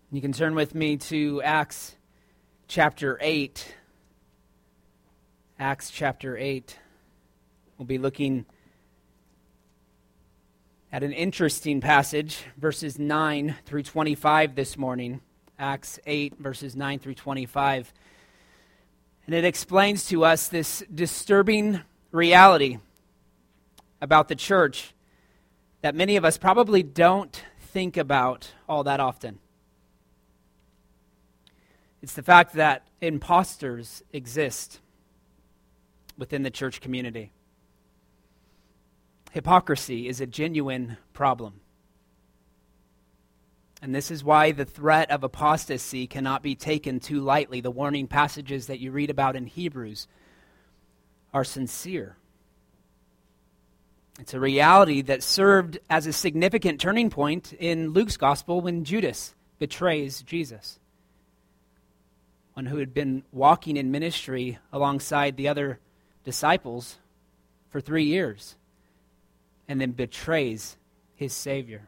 You can turn with me to Acts chapter 8. Acts chapter 8. We'll be looking at an interesting passage, verses 9 through 25 this morning. Acts 8, verses 9 through 25. And it explains to us this disturbing reality about the church that many of us probably don't think about all that often. It's the fact that imposters exist within the church community. Hypocrisy is a genuine problem. And this is why the threat of apostasy cannot be taken too lightly. The warning passages that you read about in Hebrews are sincere. It's a reality that served as a significant turning point in Luke's gospel when Judas betrays Jesus. One who had been walking in ministry alongside the other disciples for 3 years and then betrays his Savior.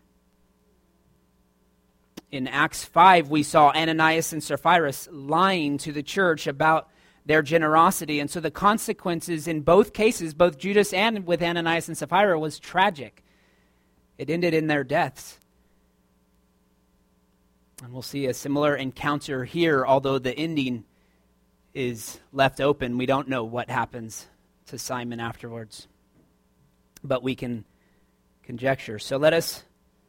In Acts 5, we saw Ananias and Sapphira lying to the church about their generosity. And so the consequences in both cases, both Judas and with Ananias and Sapphira, was tragic. It ended in their deaths. And we'll see a similar encounter here, although the ending is left open. We don't know what happens to Simon afterwards. But we can conjecture. So let us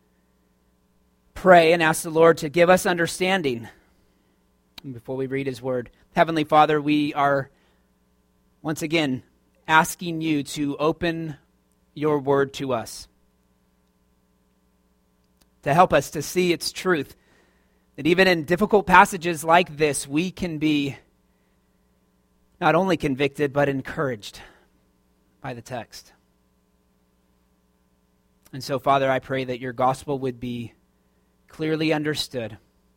pray and ask the Lord to give us understanding before we read his word. Heavenly Father, we are once again asking you to open your word to us, to help us to see its truth. That even in difficult passages like this, we can be not only convicted, but encouraged by the text. And so, Father, I pray that your gospel would be clearly understood,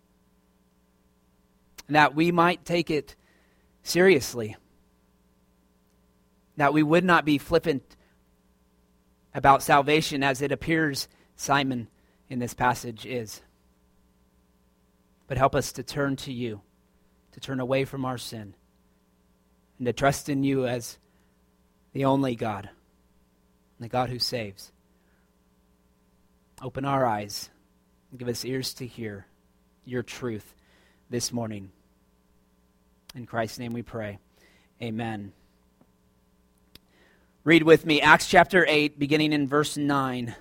and that we might take it seriously, that we would not be flippant about salvation as it appears Simon in this passage is. But help us to turn to you, to turn away from our sin, and to trust in you as the only God, the God who saves. Open our eyes and give us ears to hear your truth this morning. In Christ's name we pray. Amen. Read with me Acts chapter 8, beginning in verse 9.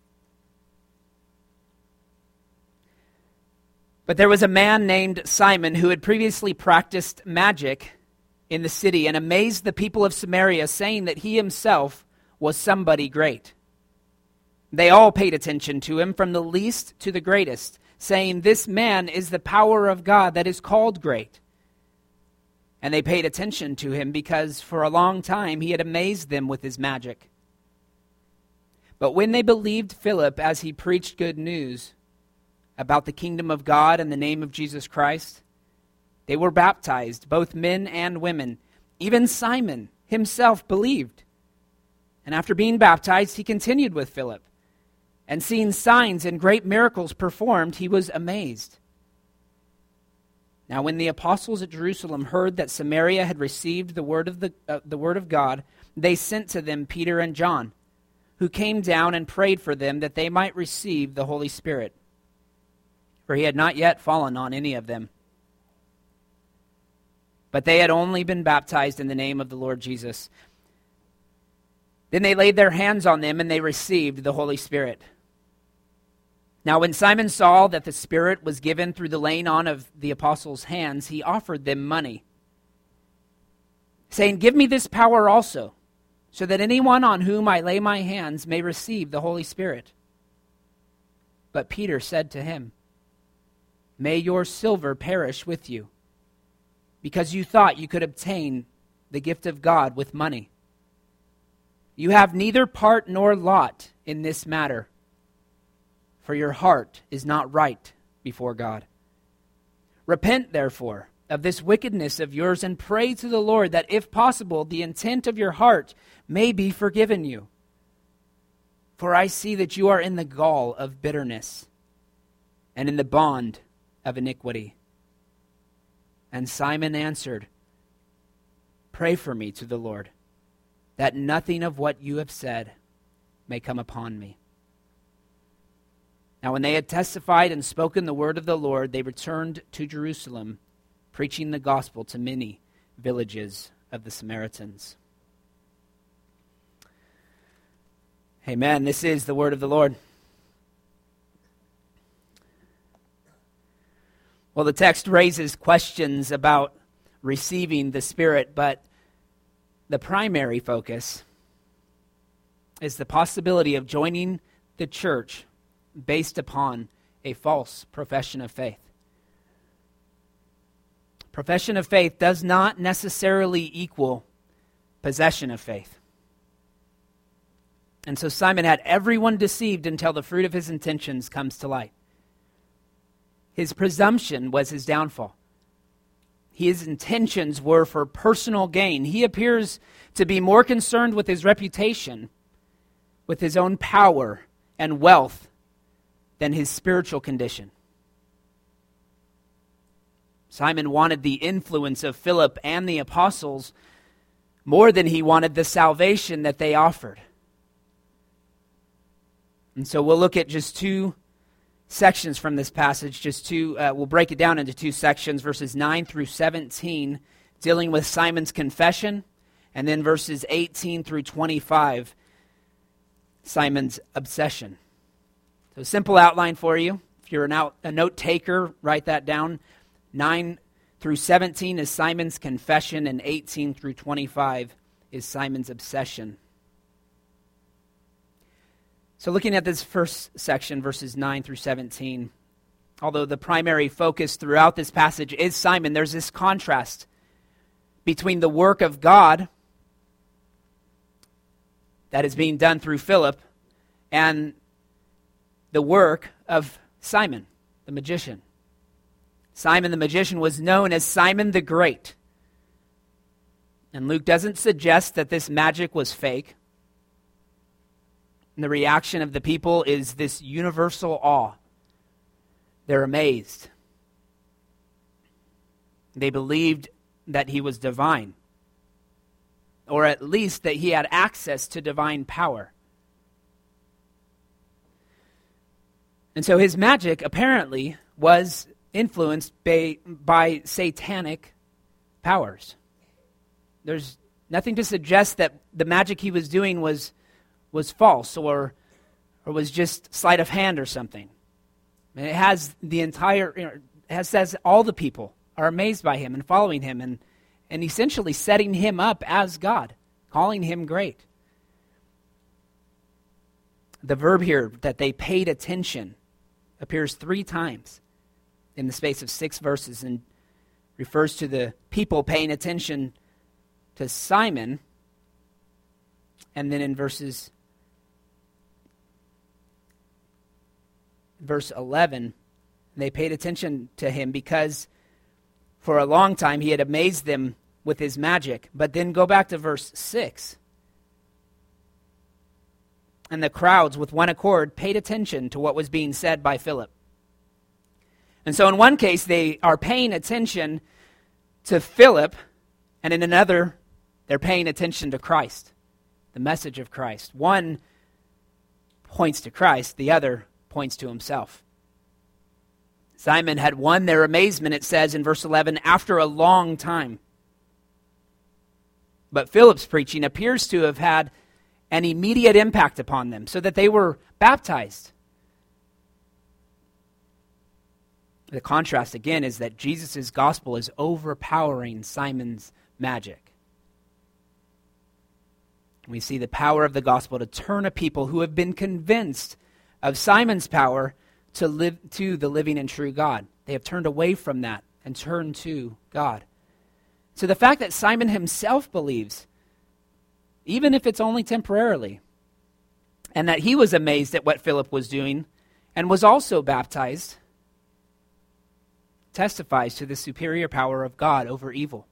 But there was a man named Simon who had previously practiced magic in the city and amazed the people of Samaria, saying that he himself was somebody great. They all paid attention to him, from the least to the greatest, saying, "This man is the power of God that is called great." And they paid attention to him because for a long time he had amazed them with his magic. But when they believed Philip as he preached good news about the kingdom of God and the name of Jesus Christ, they were baptized, both men and women. Even Simon himself believed. And after being baptized, he continued with Philip. And seeing signs and great miracles performed, he was amazed. Now when the apostles at Jerusalem heard that Samaria had received the word of God, they sent to them Peter and John, who came down and prayed for them that they might receive the Holy Spirit. For he had not yet fallen on any of them. But they had only been baptized in the name of the Lord Jesus. Then they laid their hands on them and they received the Holy Spirit. Now when Simon saw that the Spirit was given through the laying on of the apostles' hands, he offered them money, saying, "Give me this power also, so that anyone on whom I lay my hands may receive the Holy Spirit." But Peter said to him, "May your silver perish with you, because you thought you could obtain the gift of God with money. You have neither part nor lot in this matter, for your heart is not right before God. Repent, therefore, of this wickedness of yours, and pray to the Lord that, if possible, the intent of your heart may be forgiven you. For I see that you are in the gall of bitterness and in the bond of iniquity. And Simon answered, Pray for me to the Lord, that nothing of what you have said may come upon me. Now when they had testified and spoken the word of the Lord, they returned to Jerusalem, preaching the gospel to many villages of the Samaritans. Amen. This is the word of the Lord. Well, the text raises questions about receiving the Spirit, but the primary focus is the possibility of joining the church based upon a false profession of faith. Profession of faith does not necessarily equal possession of faith. And so Simon had everyone deceived until the fruit of his intentions comes to light. His presumption was his downfall. His intentions were for personal gain. He appears to be more concerned with his reputation, with his own power and wealth, than his spiritual condition. Simon wanted the influence of Philip and the apostles more than he wanted the salvation that they offered. And so we'll look at just two sections from this passage, we'll break it down into two sections, verses 9 through 17, dealing with Simon's confession, and then verses 18 through 25, Simon's obsession. So a simple outline for you. If you're a note taker, write that down. 9 through 17 is Simon's confession, and 18 through 25 is Simon's obsession. So looking at this first section, verses 9 through 17, although the primary focus throughout this passage is Simon, there's this contrast between the work of God that is being done through Philip and the work of Simon, the magician. Simon the magician was known as Simon the Great. And Luke doesn't suggest that this magic was fake. And the reaction of the people is this universal awe. They're amazed. They believed that he was divine, or at least that he had access to divine power. And so his magic apparently was influenced by satanic powers. There's nothing to suggest that the magic he was doing was false or was just sleight of hand or something. And it has says all the people are amazed by him and following him and essentially setting him up as God, calling him great. The verb here, that they paid attention, appears 3 times in the space of 6 verses and refers to the people paying attention to Simon. And then in verse 11, they paid attention to him because for a long time he had amazed them with his magic. But then go back to verse 6. And the crowds with one accord paid attention to what was being said by Philip. And so in one case they are paying attention to Philip, and in another they're paying attention to Christ, the message of Christ. One points to Christ, the other points to himself. Simon had won their amazement, it says in verse 11, after a long time. But Philip's preaching appears to have had an immediate impact upon them, so that they were baptized. The contrast, again, is that Jesus' gospel is overpowering Simon's magic. We see the power of the gospel to turn a people who have been convinced of Simon's power to the living and true God. They have turned away from that and turned to God. So the fact that Simon himself believes, even if it's only temporarily, and that he was amazed at what Philip was doing and was also baptized, testifies to the superior power of God over evil.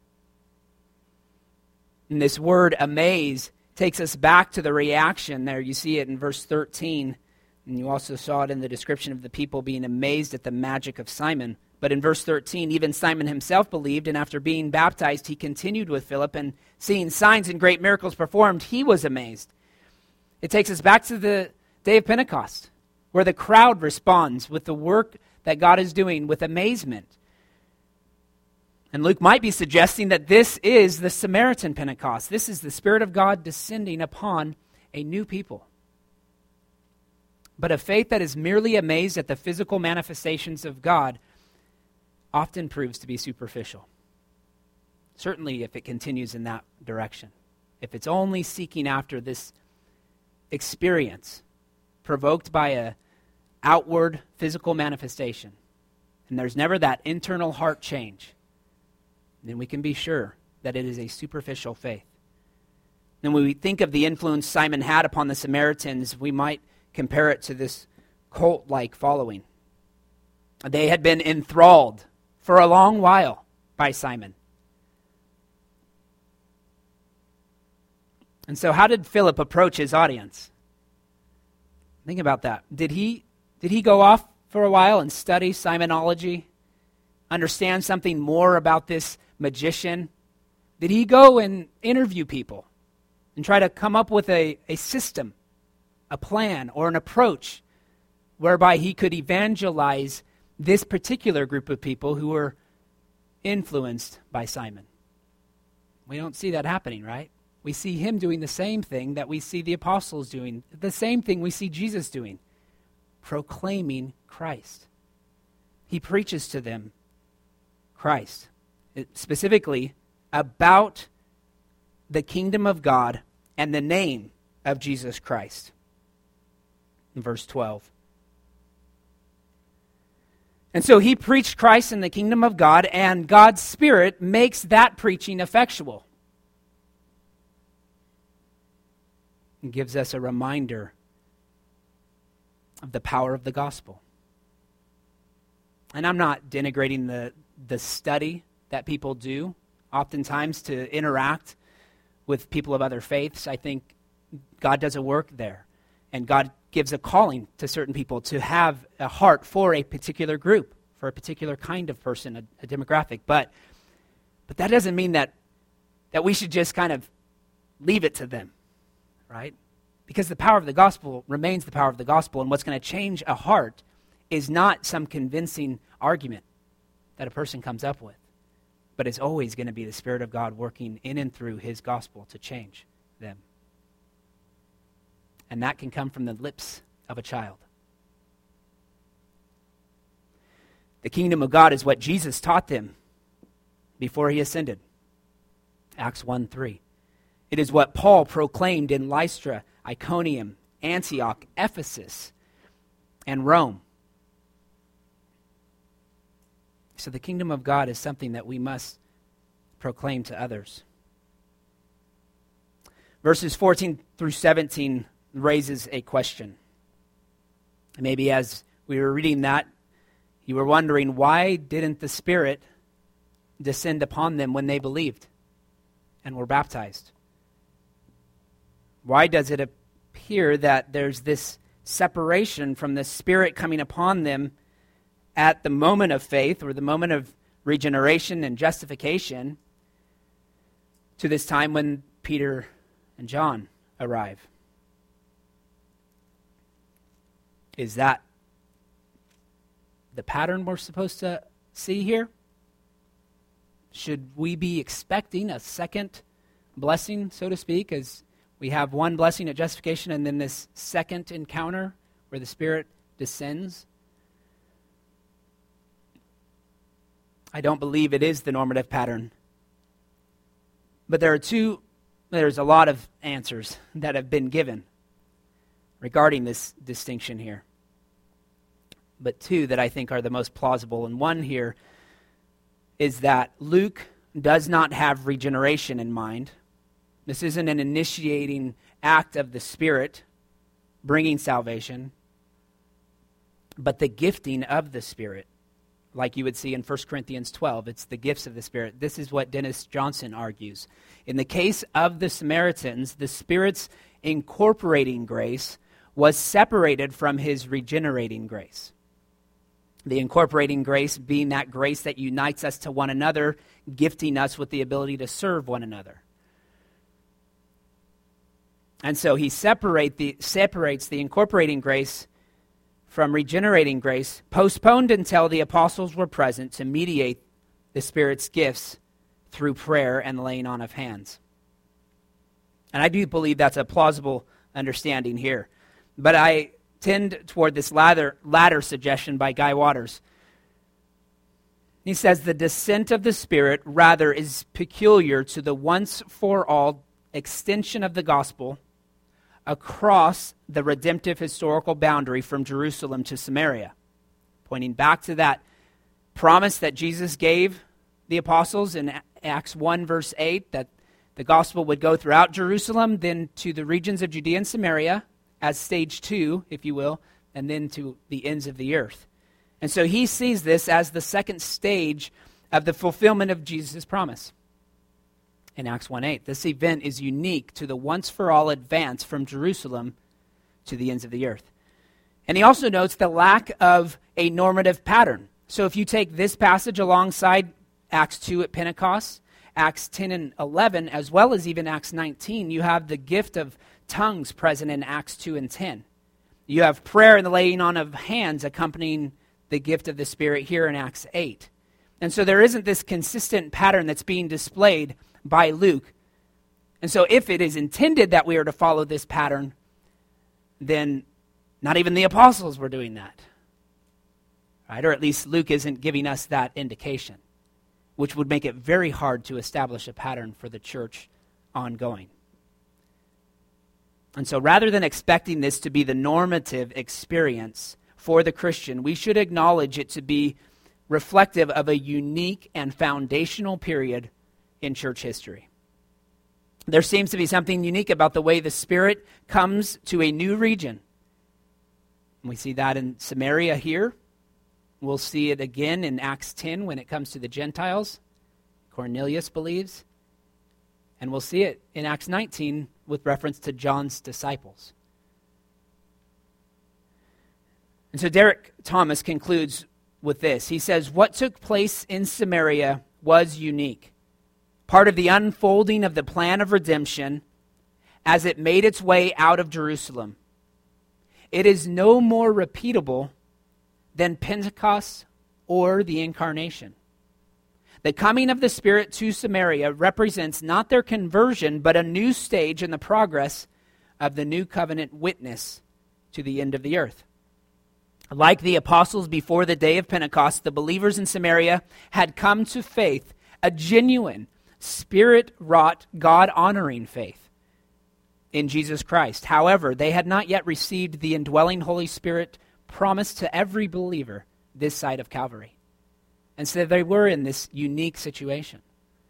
And this word amaze takes us back to the reaction there. You see it in verse 13, and you also saw it in the description of the people being amazed at the magic of Simon. But in verse 13, even Simon himself believed, and after being baptized, he continued with Philip, and seeing signs and great miracles performed, he was amazed. It takes us back to the day of Pentecost, where the crowd responds with the work that God is doing with amazement. And Luke might be suggesting that this is the Samaritan Pentecost. This is the Spirit of God descending upon a new people. But a faith that is merely amazed at the physical manifestations of God often proves to be superficial. Certainly if it continues in that direction. If it's only seeking after this experience provoked by a outward physical manifestation, and there's never that internal heart change, then we can be sure that it is a superficial faith. And when we think of the influence Simon had upon the Samaritans, we might compare it to this cult-like following. They had been enthralled for a long while by Simon. And so how did Philip approach his audience? Think about that. Did he go off for a while and study Simonology? Understand something more about this magician? Did he go and interview people and try to come up with a system, a plan, or an approach whereby he could evangelize this particular group of people who were influenced by Simon? We don't see that happening, right? We see him doing the same thing that we see the apostles doing, the same thing we see Jesus doing, proclaiming Christ. He preaches to them Christ, specifically about the kingdom of God and the name of Jesus Christ. In verse 12. And so he preached Christ in the kingdom of God, and God's Spirit makes that preaching effectual. It gives us a reminder of the power of the gospel. And I'm not denigrating the study that people do, oftentimes to interact with people of other faiths. I think God does a work there, and God gives a calling to certain people to have a heart for a particular group, for a particular kind of person, a demographic. But that doesn't mean that we should just kind of leave it to them, right? Because the power of the gospel remains the power of the gospel, and what's going to change a heart is not some convincing argument that a person comes up with, but it's always going to be the Spirit of God working in and through his gospel to change them. And that can come from the lips of a child. The kingdom of God is what Jesus taught them before he ascended. Acts 1:3. It is what Paul proclaimed in Lystra, Iconium, Antioch, Ephesus, and Rome. So the kingdom of God is something that we must proclaim to others. Verses 14 through 17 raises a question. Maybe as we were reading that, you were wondering, why didn't the Spirit descend upon them when they believed and were baptized? Why does it appear that there's this separation from the Spirit coming upon them at the moment of faith, or the moment of regeneration and justification, to this time when Peter and John arrive? Is that the pattern we're supposed to see here? Should we be expecting a second blessing, so to speak, as we have one blessing at justification and then this second encounter where the Spirit descends? I don't believe it is the normative pattern. But there's a lot of answers that have been given regarding this distinction here. But two that I think are the most plausible. And one here is that Luke does not have regeneration in mind. This isn't an initiating act of the Spirit bringing salvation, but the gifting of the Spirit. Like you would see in 1 Corinthians 12, it's the gifts of the Spirit. This is what Dennis Johnson argues. In the case of the Samaritans, the Spirit's incorporating grace was separated from his regenerating grace. The incorporating grace being that grace that unites us to one another, gifting us with the ability to serve one another. And so he separates the incorporating grace from regenerating grace, postponed until the apostles were present to mediate the Spirit's gifts through prayer and the laying on of hands. And I do believe that's a plausible understanding here. But I tend toward this latter suggestion by Guy Waters. He says the descent of the Spirit rather is peculiar to the once-for-all extension of the gospel across the redemptive historical boundary from Jerusalem to Samaria, pointing back to that promise that Jesus gave the apostles in Acts 1, verse 8, that the gospel would go throughout Jerusalem, then to the regions of Judea and Samaria, as stage 2, if you will, and then to the ends of the earth. And so he sees this as the second stage of the fulfillment of Jesus' promise. In Acts 1:8, this event is unique to the once-for-all advance from Jerusalem to the ends of the earth. And he also notes the lack of a normative pattern. So if you take this passage alongside Acts 2 at Pentecost, Acts 10 and 11, as well as even Acts 19, you have the gift of tongues present in Acts 2 and 10. You have prayer and the laying on of hands accompanying the gift of the Spirit here in Acts 8. And so there isn't this consistent pattern that's being displayed by Luke. And so if it is intended that we are to follow this pattern, then not even the apostles were doing that. Right? Or at least Luke isn't giving us that indication, which would make it very hard to establish a pattern for the church ongoing. And so rather than expecting this to be the normative experience for the Christian, we should acknowledge it to be reflective of a unique and foundational period in church history. There seems to be something unique about the way the Spirit comes to a new region. We see that in Samaria here. We'll see it again in Acts 10 when it comes to the Gentiles. Cornelius believes. And we'll see it in Acts 19 with reference to John's disciples. And so Derek Thomas concludes with this. He says, what took place in Samaria was unique. Part of the unfolding of the plan of redemption as it made its way out of Jerusalem. It is no more repeatable than Pentecost or the Incarnation. The coming of the Spirit to Samaria represents not their conversion, but a new stage in the progress of the new covenant witness to the end of the earth. Like the apostles before the day of Pentecost, the believers in Samaria had come to faith, a genuine, Spirit-wrought, God-honoring faith in Jesus Christ. However, they had not yet received the indwelling Holy Spirit promised to every believer this side of Calvary. And so they were in this unique situation.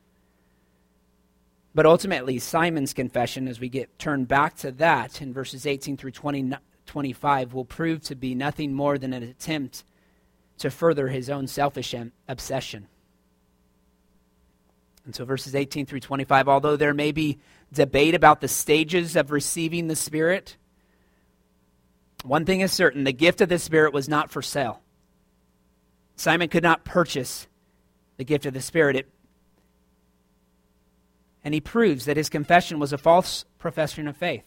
But ultimately, Simon's confession, as we get turned back to that in verses 18 through 25, will prove to be nothing more than an attempt to further his own selfish obsession. And so verses 18 through 25, although there may be debate about the stages of receiving the Spirit, one thing is certain, the gift of the Spirit was not for sale. Simon could not purchase the gift of the Spirit. And he proves that his confession was a false profession of faith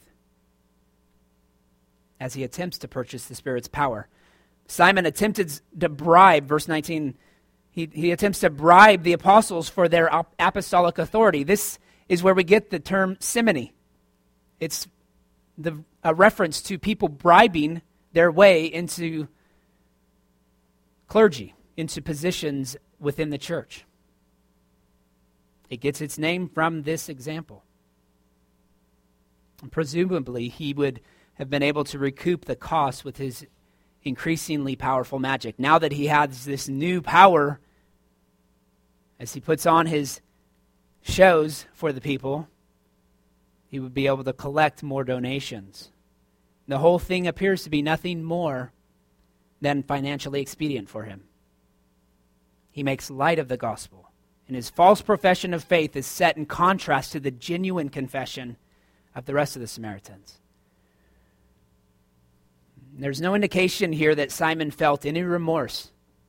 as he attempts to purchase the Spirit's power. Simon attempted to bribe, verse 19, he attempts to bribe the apostles for their apostolic authority. This is where we get the term simony. It's a reference to people bribing their way into clergy, into positions within the church. It gets its name from this example. And presumably, he would have been able to recoup the cost with his increasingly powerful magic. Now that he has this new power, as he puts on his shows for the people, he would be able to collect more donations. The whole thing appears to be nothing more than financially expedient for him. He makes light of the gospel, and his false profession of faith is set in contrast to the genuine confession of the rest of the Samaritans. There's no indication here that Simon felt any remorse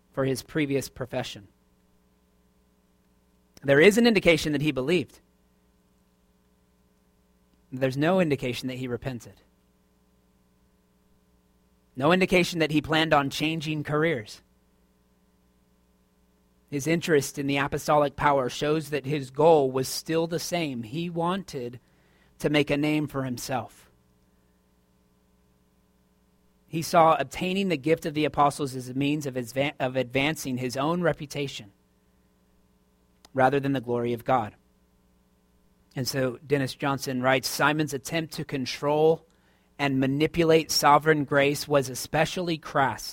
for his previous profession. There is an indication that he believed. There's no indication that he repented. No indication that he planned on changing careers. His interest in the apostolic power shows that his goal was still the same. He wanted to make a name for himself. He saw obtaining the gift of the apostles as a means of advancing his own reputation rather than the glory of God. And so Dennis Johnson writes, Simon's attempt to control and manipulate sovereign grace was especially crass.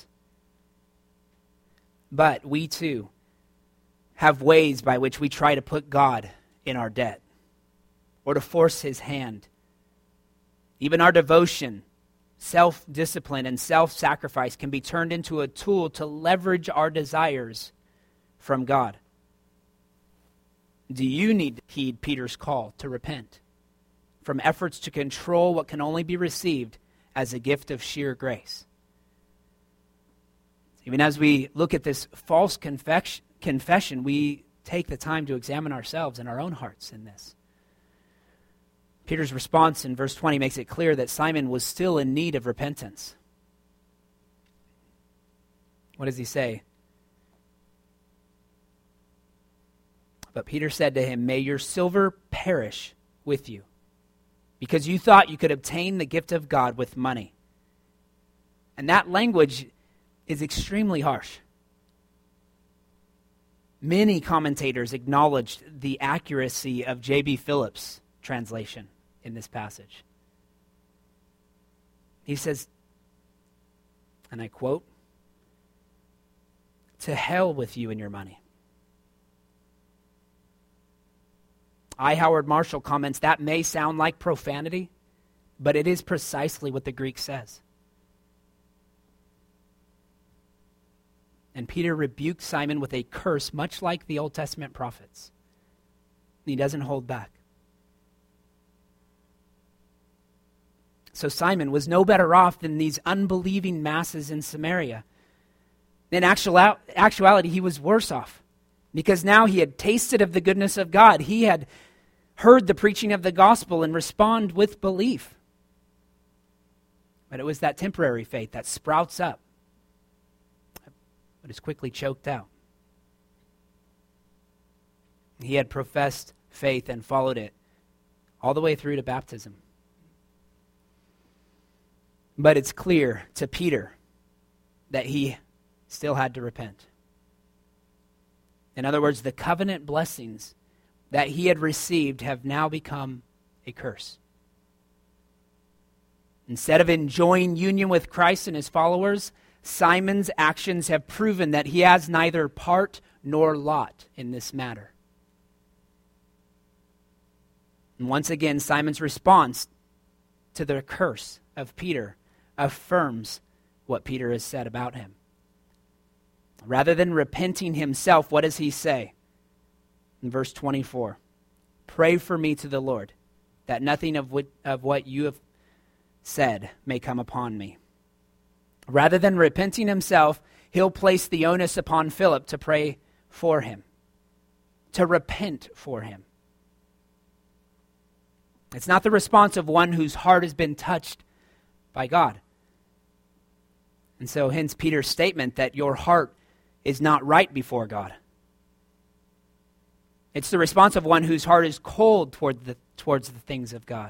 But we too have ways by which we try to put God in our debt or to force his hand. Even our devotion, self-discipline, and self-sacrifice can be turned into a tool to leverage our desires from God. Do you need to heed Peter's call to repent from efforts to control what can only be received as a gift of sheer grace? Even as we look at this false confession, we take the time to examine ourselves and our own hearts in this. Peter's response in verse 20 makes it clear that Simon was still in need of repentance. What does he say? But Peter said to him, "May your silver perish with you, because you thought you could obtain the gift of God with money." And that language is extremely harsh. Many commentators acknowledged the accuracy of J.B. Phillips' translation in this passage. He says, and I quote, "To hell with you and your money." I. Howard Marshall comments, that may sound like profanity, but it is precisely what the Greek says. And Peter rebuked Simon with a curse, much like the Old Testament prophets. He doesn't hold back. So Simon was no better off than these unbelieving masses in Samaria. In actuality, he was worse off, because now he had tasted of the goodness of God. He had heard the preaching of the gospel and respond with belief. But it was that temporary faith that sprouts up, but is quickly choked out. He had professed faith and followed it all the way through to baptism. But it's clear to Peter that he still had to repent. In other words, the covenant blessings that he had received have now become a curse. Instead of enjoying union with Christ and his followers, Simon's actions have proven that he has neither part nor lot in this matter. And once again, Simon's response to the curse of Peter affirms what Peter has said about him. Rather than repenting himself, what does he say? In verse 24, "Pray for me to the Lord, that nothing of what you have said may come upon me." Rather than repenting himself, he'll place the onus upon Philip to pray for him, to repent for him. It's not the response of one whose heart has been touched by God. And so hence Peter's statement that your heart is not right before God. It's the response of one whose heart is cold towards the things of God.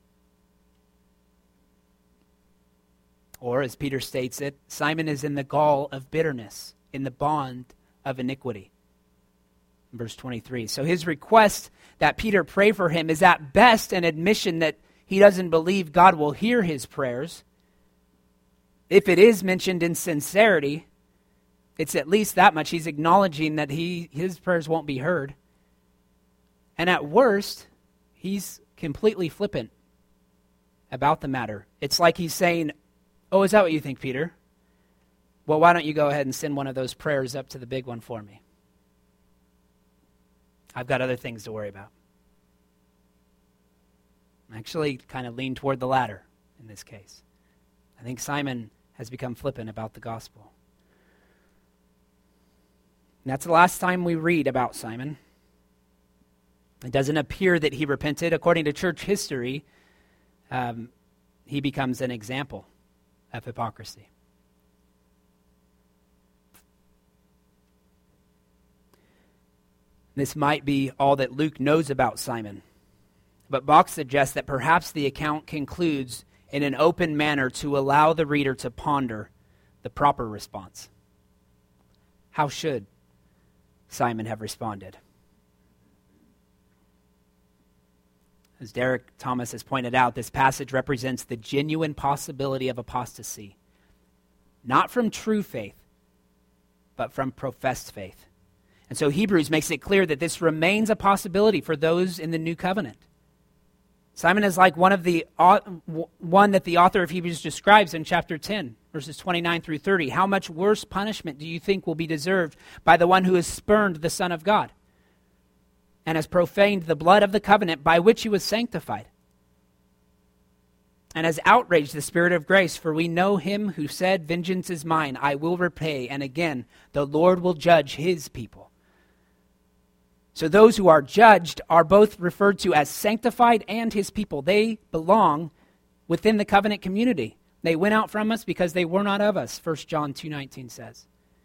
Or, as Peter states it, Simon is in the gall of bitterness, in the bond of iniquity. Verse 23. So his request that Peter pray for him is at best an admission that he doesn't believe God will hear his prayers. If it is mentioned in sincerity, it's at least that much. He's acknowledging that his prayers won't be heard. And at worst, he's completely flippant about the matter. It's like he's saying, "Oh, is that what you think, Peter? Well, why don't you go ahead and send one of those prayers up to the big one for me? I've got other things to worry about." I actually kind of lean toward the latter in this case. I think Simon has become flippant about the gospel. And that's the last time we read about Simon. It doesn't appear that he repented. According to church history, he becomes an example of hypocrisy. This might be all that Luke knows about Simon, but Box suggests that perhaps the account concludes in an open manner to allow the reader to ponder the proper response. How should Simon have responded? As Derek Thomas has pointed out, this passage represents the genuine possibility of apostasy, not from true faith, but from professed faith. And so Hebrews makes it clear that this remains a possibility for those in the new covenant. Simon is like one that the author of Hebrews describes in chapter 10, verses 29 through 30. How much worse punishment do you think will be deserved by the one who has spurned the Son of God and has profaned the blood of the covenant by which he was sanctified, and has outraged the Spirit of grace? For we know him who said, "Vengeance is mine, I will repay," and again, "The Lord will judge his people." So those who are judged are both referred to as sanctified and his people. They belong within the covenant community. They went out from us because they were not of us, 1 John 2:19 says.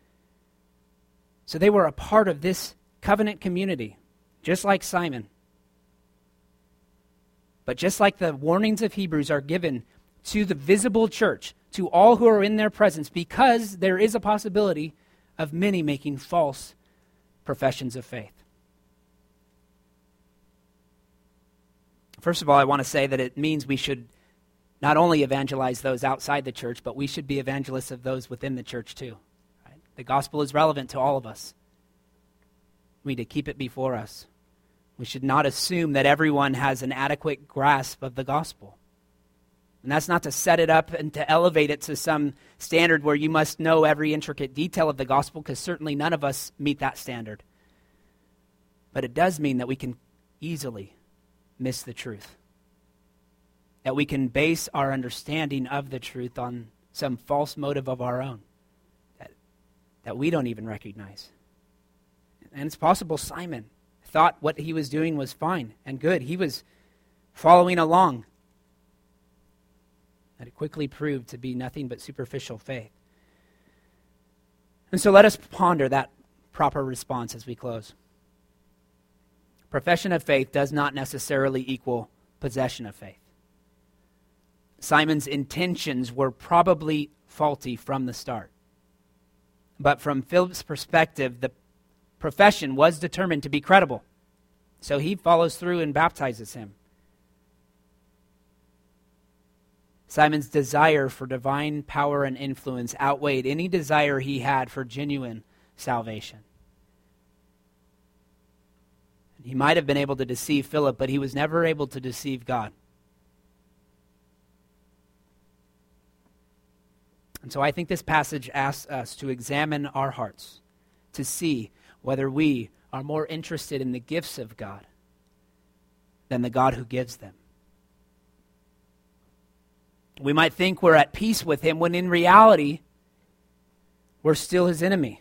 So they were a part of this covenant community, just like Simon. But just like the warnings of Hebrews are given to the visible church, to all who are in their presence, because there is a possibility of many making false professions of faith. First of all, I want to say that it means we should not only evangelize those outside the church, but we should be evangelists of those within the church too. Right? The gospel is relevant to all of us. We need to keep it before us. We should not assume that everyone has an adequate grasp of the gospel. And that's not to set it up and to elevate it to some standard where you must know every intricate detail of the gospel, because certainly none of us meet that standard. But it does mean that we can easily miss the truth. That we can base our understanding of the truth on some false motive of our own that we don't even recognize. And it's possible Simon thought what he was doing was fine and good. He was following along. That it quickly proved to be nothing but superficial faith. And so let us ponder that proper response as we close. Profession of faith does not necessarily equal possession of faith. Simon's intentions were probably faulty from the start. But from Philip's perspective, the profession was determined to be credible. So he follows through and baptizes him. Simon's desire for divine power and influence outweighed any desire he had for genuine salvation. He might have been able to deceive Philip, but he was never able to deceive God. And so I think this passage asks us to examine our hearts, to see whether we are more interested in the gifts of God than the God who gives them. We might think we're at peace with him when in reality, we're still his enemy.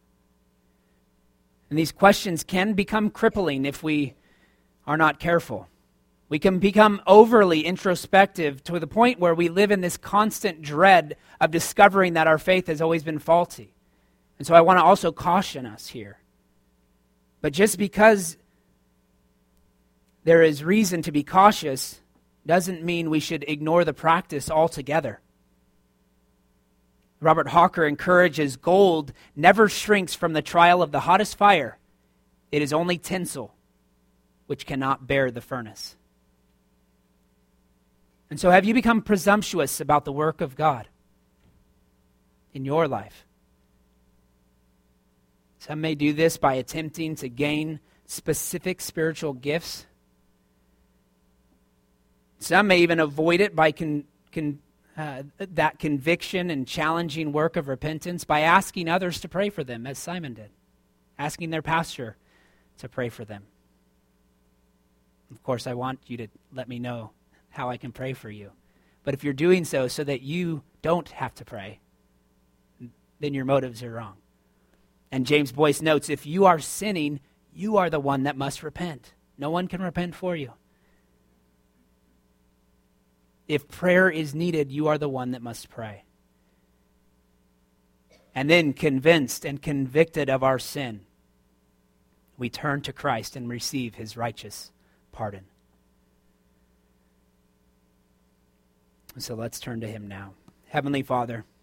And these questions can become crippling if we are not careful. We can become overly introspective to the point where we live in this constant dread of discovering that our faith has always been faulty. And so I want to also caution us here. But just because there is reason to be cautious doesn't mean we should ignore the practice altogether. Robert Hawker encourages gold never shrinks from the trial of the hottest fire. It is only tinsel, which cannot bear the furnace. And so have you become presumptuous about the work of God in your life? Some may do this by attempting to gain specific spiritual gifts. Some may even avoid it by that conviction and challenging work of repentance by asking others to pray for them, as Simon did, asking their pastor to pray for them. Of course, I want you to let me know how I can pray for you. But if you're doing so that you don't have to pray, then your motives are wrong. And James Boyce notes, if you are sinning, you are the one that must repent. No one can repent for you. If prayer is needed, you are the one that must pray. And then, convinced and convicted of our sin, we turn to Christ and receive his righteous pardon. So let's turn to him now. Heavenly Father,